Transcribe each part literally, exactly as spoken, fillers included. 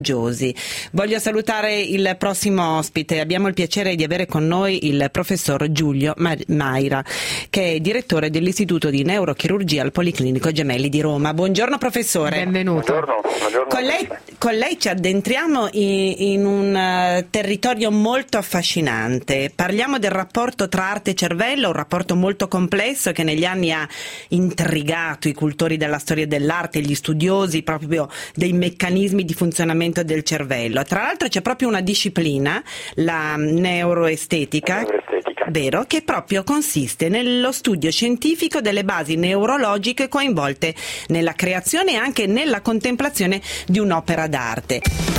Giosi. Voglio salutare il prossimo ospite. Abbiamo il piacere di avere con noi il professor Giulio Maira, che è direttore dell'Istituto di Neurochirurgia al Policlinico Gemelli di Roma. Buongiorno professore. Benvenuto. Buongiorno. Buongiorno. Con lei, con lei ci addentriamo in, in un uh, territorio molto affascinante. Parliamo del rapporto tra arte e cervello, un rapporto molto complesso che negli anni ha intrigato i cultori della storia dell'arte, gli studiosi proprio dei meccanismi di funzionamento del cervello. Tra l'altro c'è proprio una disciplina, la neuroestetica, neuroestetica, vero, che proprio consiste nello studio scientifico delle basi neurologiche coinvolte nella creazione e anche nella contemplazione di un'opera d'arte.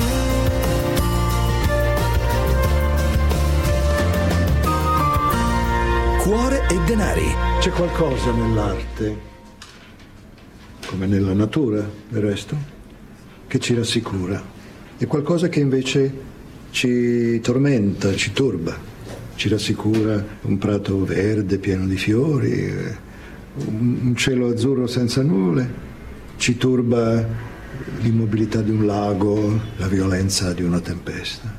Cuore e denari. C'è qualcosa nell'arte, come nella natura del resto, che ci rassicura. È qualcosa che invece ci tormenta, ci turba. Ci rassicura un prato verde pieno di fiori, un cielo azzurro senza nuvole. Ci turba l'immobilità di un lago, la violenza di una tempesta.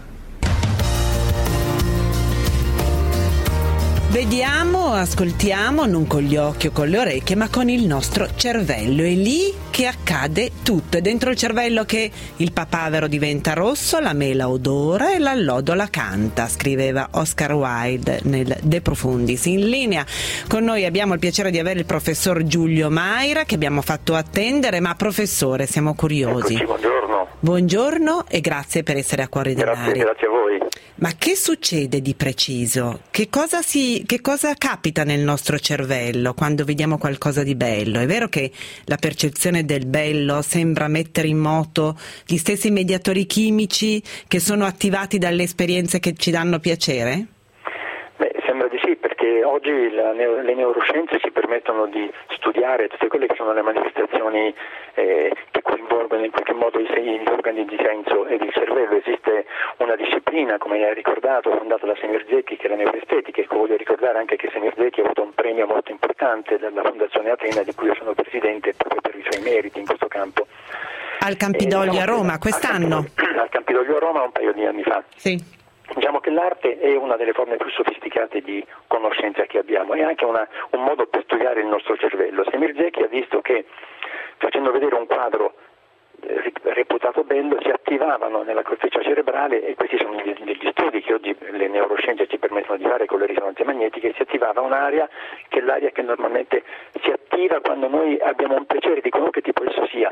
Vediamo, ascoltiamo non con gli occhi o con le orecchie, ma con il nostro cervello. È lì che accade tutto. È dentro il cervello che il papavero diventa rosso, la mela odora e l'allodola canta, scriveva Oscar Wilde nel De Profundis. In linea con noi abbiamo il piacere di avere il professor Giulio Maira, che abbiamo fatto attendere, ma professore, siamo curiosi. Eccoci, buongiorno. Buongiorno e grazie per essere a Cuore Grazie, Denari. grazie a voi. Ma che succede di preciso? Che cosa si, che cosa capita nel nostro cervello quando vediamo qualcosa di bello? È vero che la percezione del bello sembra mettere in moto gli stessi mediatori chimici che sono attivati dalle esperienze che ci danno piacere? Beh, sembra di sì, perché oggi la neo, le neuroscienze ci permettono di studiare tutte quelle che sono le manifestazioni eh, che coinvolgono in qualche modo i, gli organi di senso ed il cervello. Esiste una disciplina, come hai ricordato, fondata da Semir Zeki, che è la neuroestetica, e voglio ricordare anche che Semir Zeki ha avuto un premio molto importante dalla Fondazione Atena, di cui io sono presidente, proprio per i suoi meriti in questo campo. Al Campidoglio eh, diciamo a Roma, quest'anno? Al Campidoglio, al Campidoglio a Roma un paio di anni fa. Sì. Diciamo che l'arte è una delle forme più sofisticate di conoscenza che abbiamo, è anche una, un modo per studiare il nostro cervello. Semir Zeki ha visto che, facendo vedere un quadro eh, reputato bello, si attivavano nella corteccia cerebrale, e questi sono degli, degli studi che oggi le neuroscienze ci permettono di fare con le risonanze magnetiche, si attivava un'area che è l'aria che normalmente si attiva quando noi abbiamo un piacere di qualunque tipo esso sia.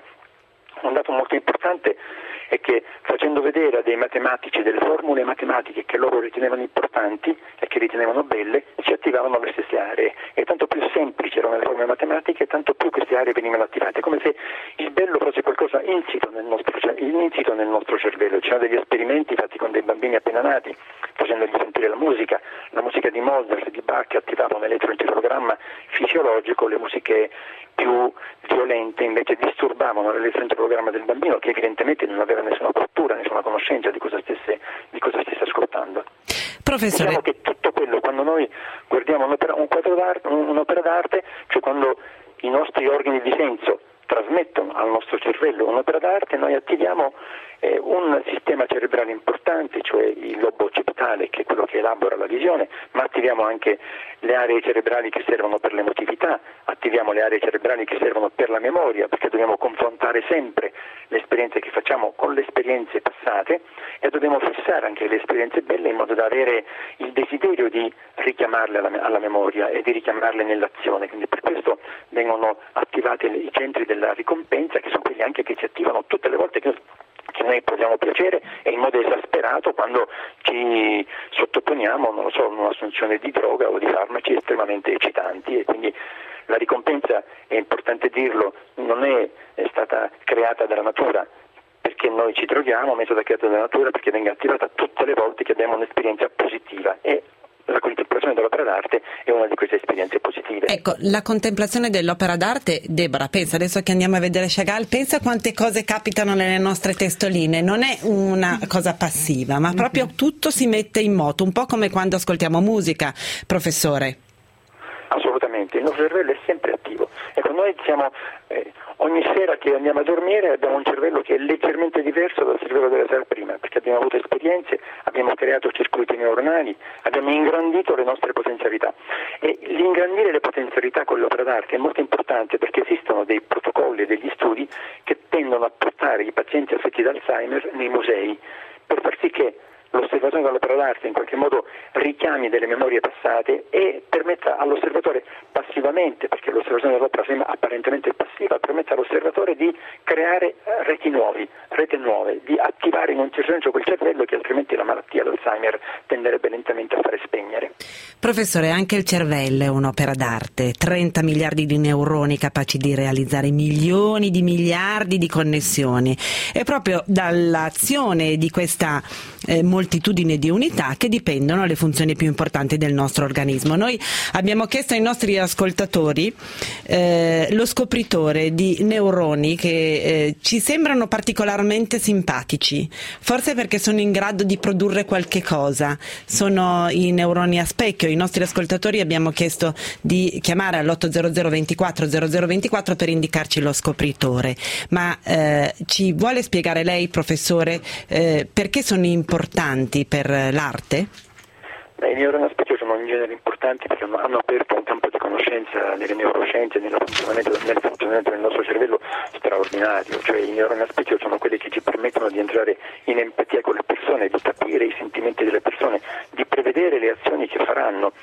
Un dato molto importante è che, facendo vedere a dei matematici delle formule matematiche che loro ritenevano importanti e che ritenevano belle, si attivavano le stesse aree, e tanto più semplici erano le formule matematiche, tanto più queste aree venivano attivate, come se il bello fosse qualcosa insito nel nostro, insito nel nostro cervello. Ci sono degli esperimenti fatti con dei bambini appena nati, facendogli sentire la musica, la musica di Mozart e di Bach attivava un elettroencefalogramma fisiologico, le musiche più violente invece disturbavano l'elettroencefalogramma del bambino, che evidentemente non aveva nessuna cultura, nessuna conoscenza di cosa stesse, di cosa stesse ascoltando. Professore, diciamo che tutto quello, quando noi guardiamo un'opera, un quadro d'arte, un'opera d'arte, cioè quando i nostri organi di senso trasmettono al nostro cervello un'opera d'arte, noi attiviamo eh, un sistema cerebrale importante, cioè il lobo occipitale, che è quello che elabora la visione, ma attiviamo anche le aree cerebrali che servono per l'emotività, attiviamo le aree cerebrali che servono per la memoria, perché dobbiamo confrontare sempre le esperienze che facciamo con le esperienze passate, e dobbiamo fissare anche le esperienze belle in modo da avere il desiderio di richiamarle alla, alla memoria e di richiamarle nell'azione. Quindi per questo vengono attivati i centri della ricompensa, che sono quelli anche che ci attivano tutte le volte che che noi proviamo piacere, e in modo esasperato quando ci sottoponiamo, non lo so, a un'assunzione di droga o di farmaci estremamente eccitanti. E quindi la ricompensa, è importante dirlo, non è, è stata creata dalla natura perché noi ci droghiamo, ma è stata creata dalla natura perché venga attivata tutte le volte che abbiamo un'esperienza positiva, e la contemplazione dell'opera d'arte è una di queste esperienze positive. Ecco, la contemplazione dell'opera d'arte, Deborah, pensa, adesso che andiamo a vedere Chagall, pensa quante cose capitano nelle nostre testoline. Non è una cosa passiva, ma proprio tutto si mette in moto, un po' come quando ascoltiamo musica, professore. Assolutamente, il nostro cervello è sempre attivo. Ecco, noi siamo eh, ogni sera che andiamo a dormire abbiamo un cervello che è leggermente diverso dal cervello della sera prima, perché abbiamo avuto esperienze, abbiamo creato circuiti neuronali, abbiamo ingrandito le nostre potenzialità. E l'ingrandire le potenzialità con l'opera d'arte è molto importante, perché esistono dei protocolli e degli studi che tendono a portare i pazienti affetti da Alzheimer nei musei, per far sì che l'osservazione dell'opera d'arte in qualche modo richiami delle memorie passate e permetta all'osservatore passivamente, perché l'osservazione dell'opera sembra apparentemente passiva, permette all'osservatore di creare reti nuovi, rete nuove, di attivare in un certo senso quel cervello che altrimenti la malattia, l'Alzheimer, tenderebbe lentamente a fare spegnere. Professore, anche il cervello è un'opera d'arte, trenta miliardi di neuroni capaci di realizzare milioni di miliardi di connessioni. È proprio dall'azione di questa eh, moltitudine di unità che dipendono le funzioni più importanti del nostro organismo. Noi abbiamo chiesto ai nostri ascoltatori eh, lo scopritore di neuroni che eh, ci sembrano particolarmente simpatici, forse perché sono in grado di produrre qualche cosa. Sono i neuroni a specchio. I nostri ascoltatori abbiamo chiesto di chiamare all'ottocento ventiquattro zero zero ventiquattro per indicarci lo scopritore. Ma eh, ci vuole spiegare lei, professore, eh, perché sono importanti per l'arte? Beh, i neuroni a specchio sono in genere importanti perché hanno, hanno aperto un campo di conoscenza nelle neuroscienze, nel funzionamento, nel funzionamento del nostro cervello straordinario. Cioè i neuroni a specchio sono quelli che ci permettono di entrare in empatia con le persone, di capire i sentimenti delle persone, di prevedere le azioni che faranno.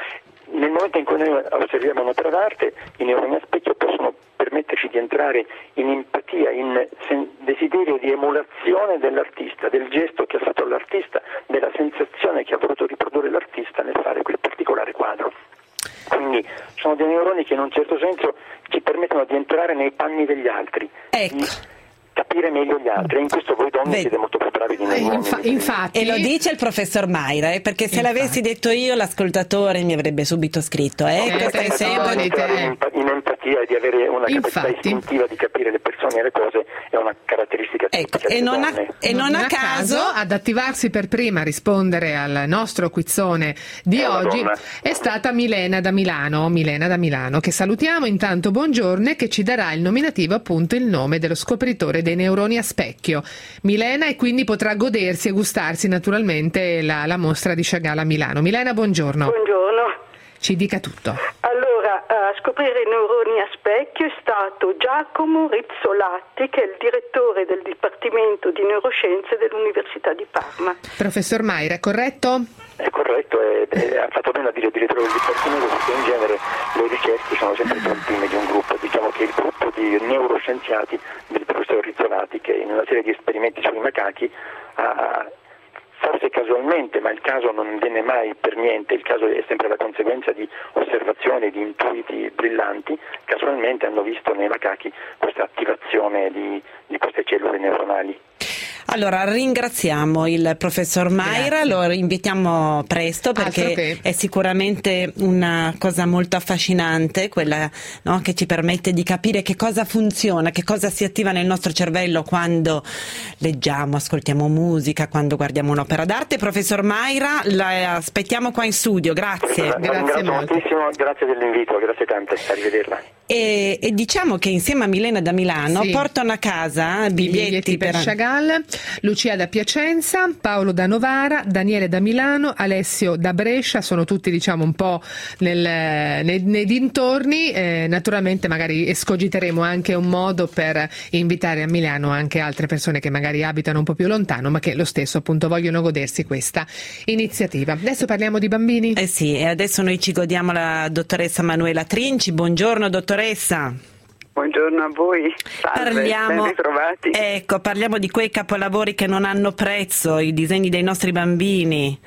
Nel momento in cui noi osserviamo un'opera d'arte, i neuroni a specchio possono permetterci di entrare in empatia, in sen- desiderio di emulazione dell'artista, del gesto che ha fatto l'artista, della sensazione che ha voluto riprodurre l'artista nel fare quel particolare quadro. Quindi sono dei neuroni che in un certo senso ci permettono di entrare nei panni degli altri. Ecco. Di capire meglio gli altri, e in questo voi donne Vedi. siete molto più bravi di noi. Infa- infatti, E lo dice il professor Maira, eh, perché se Infatti. l'avessi detto io l'ascoltatore mi avrebbe subito scritto. Ecco, Eh, stai eh, sempre sì, di te. in, in empatia e di avere una capacità Infatti. istintiva di capire le persone e le cose è una caratteristica Ecco, tipica e delle non a, donne. e non a caso ad attivarsi per prima a rispondere al nostro quizzone di È una oggi donna. è stata Milena da Milano, Milena da Milano, che salutiamo intanto, buongiorno, e che ci darà il nominativo, appunto il nome dello scopritore dei neuroni a specchio. Milena, e quindi potrà godersi e gustarsi naturalmente la, la mostra di Chagall a Milano. Milena, buongiorno. Buongiorno. Ci dica tutto. Allora, a scoprire i neuroni a specchio è stato Giacomo Rizzolatti, che è il direttore del Dipartimento di Neuroscienze dell'Università di Parma. Professor Maira, è corretto? È corretto, e, e ha fatto bene a dire direttore del Dipartimento, perché in genere le ricerche sono sempre di un team, di un gruppo. Diciamo che il gruppo di neuroscienziati del professor Rizzolatti, che in una serie di esperimenti sui macachi ha, forse casualmente, ma il caso non viene mai per niente, il caso è sempre la conseguenza di osservazioni, di intuiti brillanti, casualmente hanno visto nei macachi questa attivazione di, di queste cellule neuronali. Allora, ringraziamo il professor Maira, Grazie. lo invitiamo presto perché Altro che. è sicuramente una cosa molto affascinante, quella, no, che ci permette di capire che cosa funziona, che cosa si attiva nel nostro cervello quando leggiamo, ascoltiamo musica, quando guardiamo un'opera d'arte. Professor Maira, la aspettiamo qua in studio, grazie. La Grazie ringrazio molto. moltissimo, grazie dell'invito, grazie tante, arrivederla. E, e diciamo che insieme a Milena da Milano Sì. portano a casa I biglietti, biglietti per per Chagall, Lucia da Piacenza, Paolo da Novara, Daniele da Milano, Alessio da Brescia, sono tutti diciamo un po' nel, nei, nei dintorni. Eh, naturalmente magari escogiteremo anche un modo per invitare a Milano anche altre persone che magari abitano un po' più lontano ma che lo stesso appunto vogliono godersi questa iniziativa. Adesso parliamo di bambini. Eh sì, e adesso noi ci godiamo la dottoressa Manuela Trinci. Buongiorno dottoressa. Buongiorno a voi, salve, Parliamo, ben ritrovati. ecco, parliamo di quei capolavori che non hanno prezzo, i disegni dei nostri bambini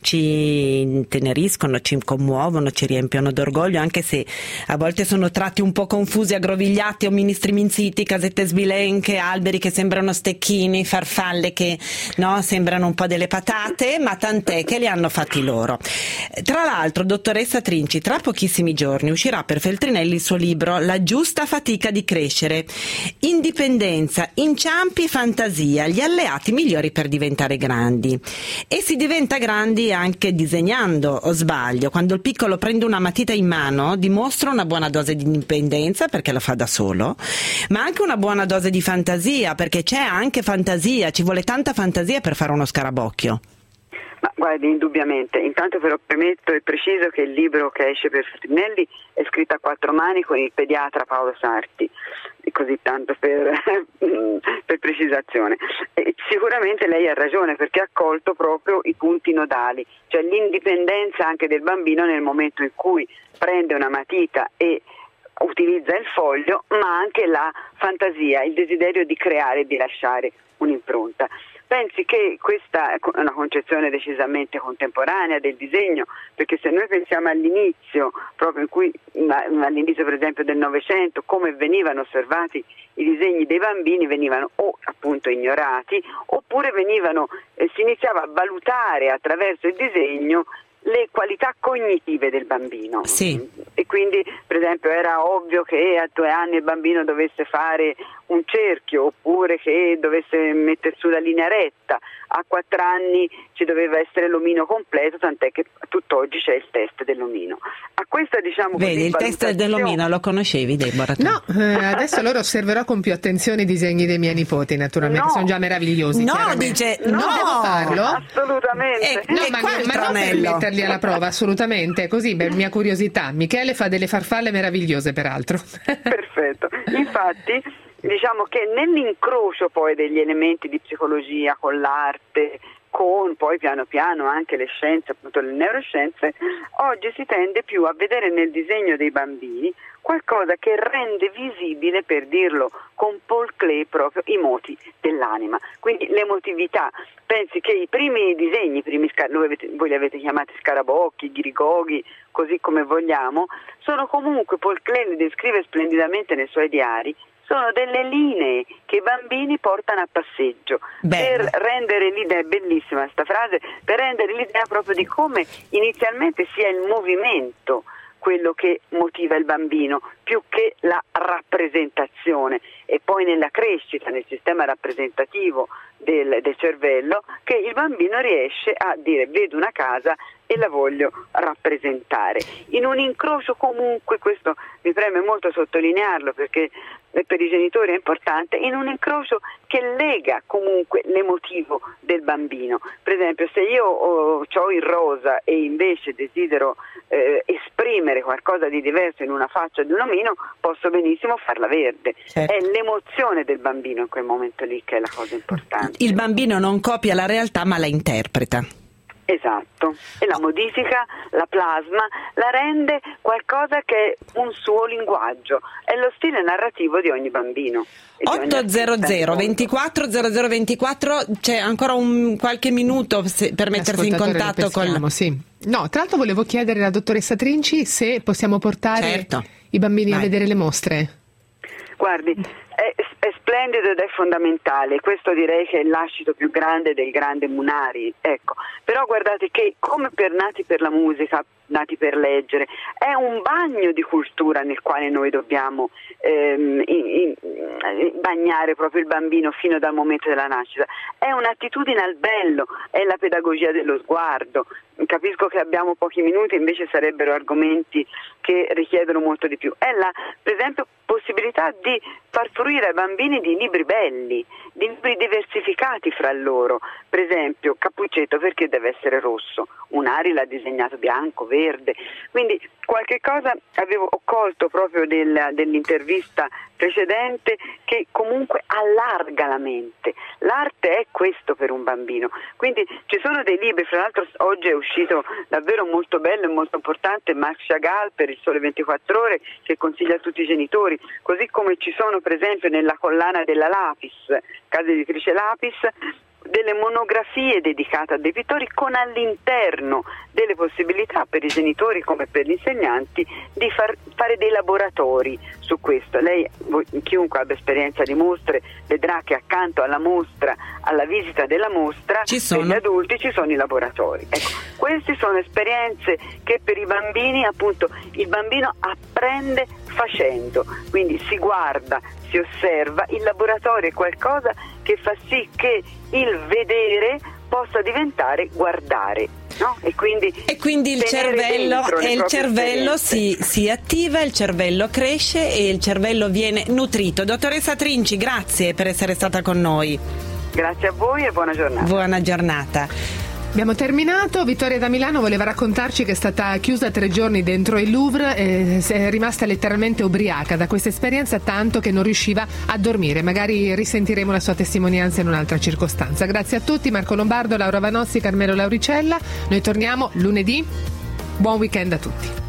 ci inteneriscono, ci commuovono, ci riempiono d'orgoglio, anche se a volte sono tratti un po' confusi, aggrovigliati, omini striminziti, casette sbilenche, alberi che sembrano stecchini, farfalle che no, sembrano un po' delle patate, ma tant'è che li hanno fatti loro. Tra l'altro, dottoressa Trinci, tra pochissimi giorni uscirà per Feltrinelli il suo libro La giusta fatica di di crescere. Indipendenza, inciampi e fantasia, gli alleati migliori per diventare grandi. E si diventa grandi anche disegnando, o sbaglio? Quando il piccolo prende una matita in mano dimostra una buona dose di indipendenza perché lo fa da solo, ma anche una buona dose di fantasia, perché c'è anche fantasia, ci vuole tanta fantasia per fare uno scarabocchio. Ma guardi, indubbiamente, intanto però premetto e preciso che il libro che esce per Feltrinelli è scritto a quattro mani con il pediatra Paolo Sarti, così tanto per, per precisazione. E sicuramente lei ha ragione, perché ha colto proprio i punti nodali, cioè l'indipendenza anche del bambino nel momento in cui prende una matita e utilizza il foglio, ma anche la fantasia, il desiderio di creare e di lasciare un'impronta. Pensi che questa è una concezione decisamente contemporanea del disegno, perché se noi pensiamo all'inizio, proprio in cui, all'inizio per esempio del Novecento, come venivano osservati i disegni dei bambini, venivano o appunto ignorati, oppure venivano, eh, si iniziava a valutare attraverso il disegno le qualità cognitive del bambino. Sì. E quindi per esempio era ovvio che a due anni il bambino dovesse fare un cerchio, oppure che dovesse mettere su la linea retta, a quattro anni ci doveva essere l'omino completo, tant'è che tutt'oggi c'è il test dell'omino. A questa diciamo Vedi, così, il test dell'omino lo conoscevi, Deborah? No, eh, adesso allora osserverò con più attenzione i disegni dei miei nipoti, naturalmente, no. sono già meravigliosi. No, dice non no, devo farlo. Assolutamente. Eh, No, E ma, qua il ma non per tranello. metterli alla prova, assolutamente, così per mia curiosità. Michele fa delle farfalle meravigliose, peraltro. Perfetto. Infatti, diciamo che nell'incrocio poi degli elementi di psicologia con l'arte, con poi piano piano anche le scienze, appunto le neuroscienze, oggi si tende più a vedere nel disegno dei bambini qualcosa che rende visibile, per dirlo con Paul Klee, proprio i moti dell'anima, quindi l'emotività. Pensi che i primi disegni, i primi scar- voi, avete, voi li avete chiamati scarabocchi, ghirigoghi, così come vogliamo, sono comunque, Paul Klee li descrive splendidamente nei suoi diari, sono delle linee che i bambini portano a passeggio. Bello. Per rendere l'idea, è bellissima questa frase, per rendere l'idea proprio di come inizialmente sia il movimento quello che motiva il bambino, più che la rappresentazione, e poi nella crescita, nel sistema rappresentativo del, del cervello, che il bambino riesce a dire: vedo una casa e la voglio rappresentare. In un incrocio comunque, questo mi preme molto sottolinearlo perché per i genitori è importante, in un incrocio che lega comunque l'emotivo del bambino. Per esempio, se io ho, ho il rosa e invece desidero eh, esprimere qualcosa di diverso in una faccia di un omino, posso benissimo farla verde. Certo. È l'emozione del bambino in quel momento lì che è la cosa importante. Il bambino non copia la realtà ma la interpreta. Esatto, e la modifica, la plasma, la rende qualcosa che è un suo linguaggio, è lo stile narrativo di ogni bambino. ottocento ventiquattro zero zero ventiquattro, c'è ancora un qualche minuto se, per mettersi in contatto con... Sì. No, tra l'altro volevo chiedere alla dottoressa Trinci se possiamo portare Certo. i bambini Vai. a vedere le mostre. Guardi, è, è splendido ed è fondamentale, questo direi che è il lascito più grande del grande Munari, ecco. Però guardate che, come per Nati per la musica, Nati per leggere, è un bagno di cultura nel quale noi dobbiamo ehm, in, in, bagnare proprio il bambino fino dal momento della nascita. È un'attitudine al bello, è la pedagogia dello sguardo. Capisco che abbiamo pochi minuti, invece sarebbero argomenti che richiedono molto di più. È la, per esempio, possibilità di far fruire ai bambini di libri belli, di libri diversificati fra loro. Per esempio, Cappuccetto perché deve essere rosso? Un'Ari l'ha disegnato bianco, verde. Quindi qualche cosa avevo colto proprio del, dell'intervista precedente, che comunque allarga la mente. L'arte è questo per un bambino. Quindi ci sono dei libri, fra l'altro oggi è uscito davvero molto bello e molto importante Marc Chagall per Il Sole ventiquattro Ore, che consiglia a tutti i genitori, così come ci sono per esempio nella collana della Lapis, casa editrice Lapis, delle monografie dedicate a dei pittori, con all'interno delle possibilità per i genitori come per gli insegnanti di far, fare dei laboratori su questo. Lei, chiunque abbia esperienza di mostre, vedrà che accanto alla mostra, alla visita della mostra, ci sono. per gli adulti ci sono i laboratori. Ecco, queste sono esperienze che per i bambini, appunto, il bambino apprende facendo, quindi si guarda, si osserva. Il laboratorio è qualcosa che fa sì che il vedere possa diventare guardare, no? E quindi, e quindi il cervello, e il cervello si, si attiva, il cervello cresce e il cervello viene nutrito. Dottoressa Trinci, grazie per essere stata con noi. Grazie a voi e buona giornata. Buona giornata. Abbiamo terminato. Vittoria da Milano voleva raccontarci che è stata chiusa tre giorni dentro il Louvre e è rimasta letteralmente ubriaca da questa esperienza, tanto che non riusciva a dormire. Magari risentiremo la sua testimonianza in un'altra circostanza. Grazie a tutti, Marco Lombardo, Laura Vanossi, Carmelo Lauricella. Noi torniamo lunedì. Buon weekend a tutti.